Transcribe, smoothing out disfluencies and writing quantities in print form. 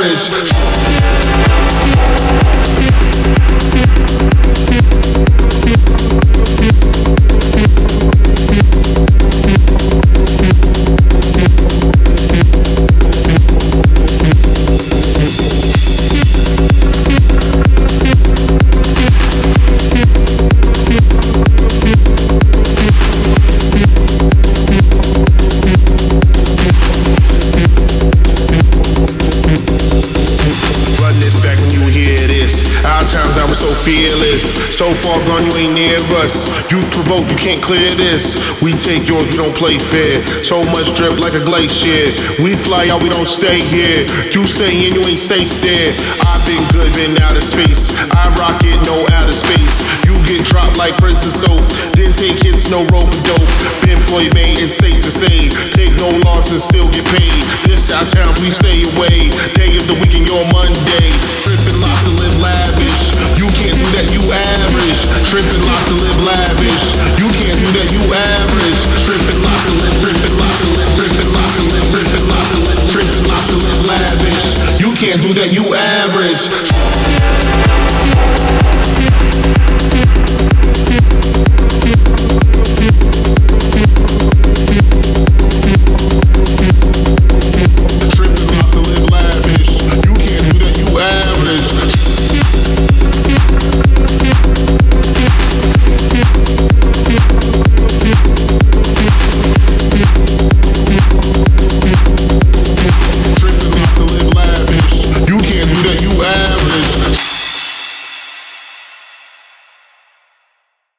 average. So fearless, so far gone, you ain't near us. You provoke, you can't clear this. We take yours, we don't play fair. So much drip like a glacier. We fly out, we don't stay here. You stay in, you ain't safe there. I've been good, been out of space. I rock it, no outer space. You get dropped like prison soap. Didn't take hits, no rope and dope. Been Floyd made, it's safe to say. Take no loss and still get paid. This our town, please stay away. Day of the week and your Monday. Trippin' lots to live lavish. You can't do that, you average. Trippin' lots to live lavish. You can't do that, you average. Trippin' lots to live, trippin' lots to live, trippin' lots to live, trippin' lots to live, trippin' lots to live lavish. You can't do that, you average.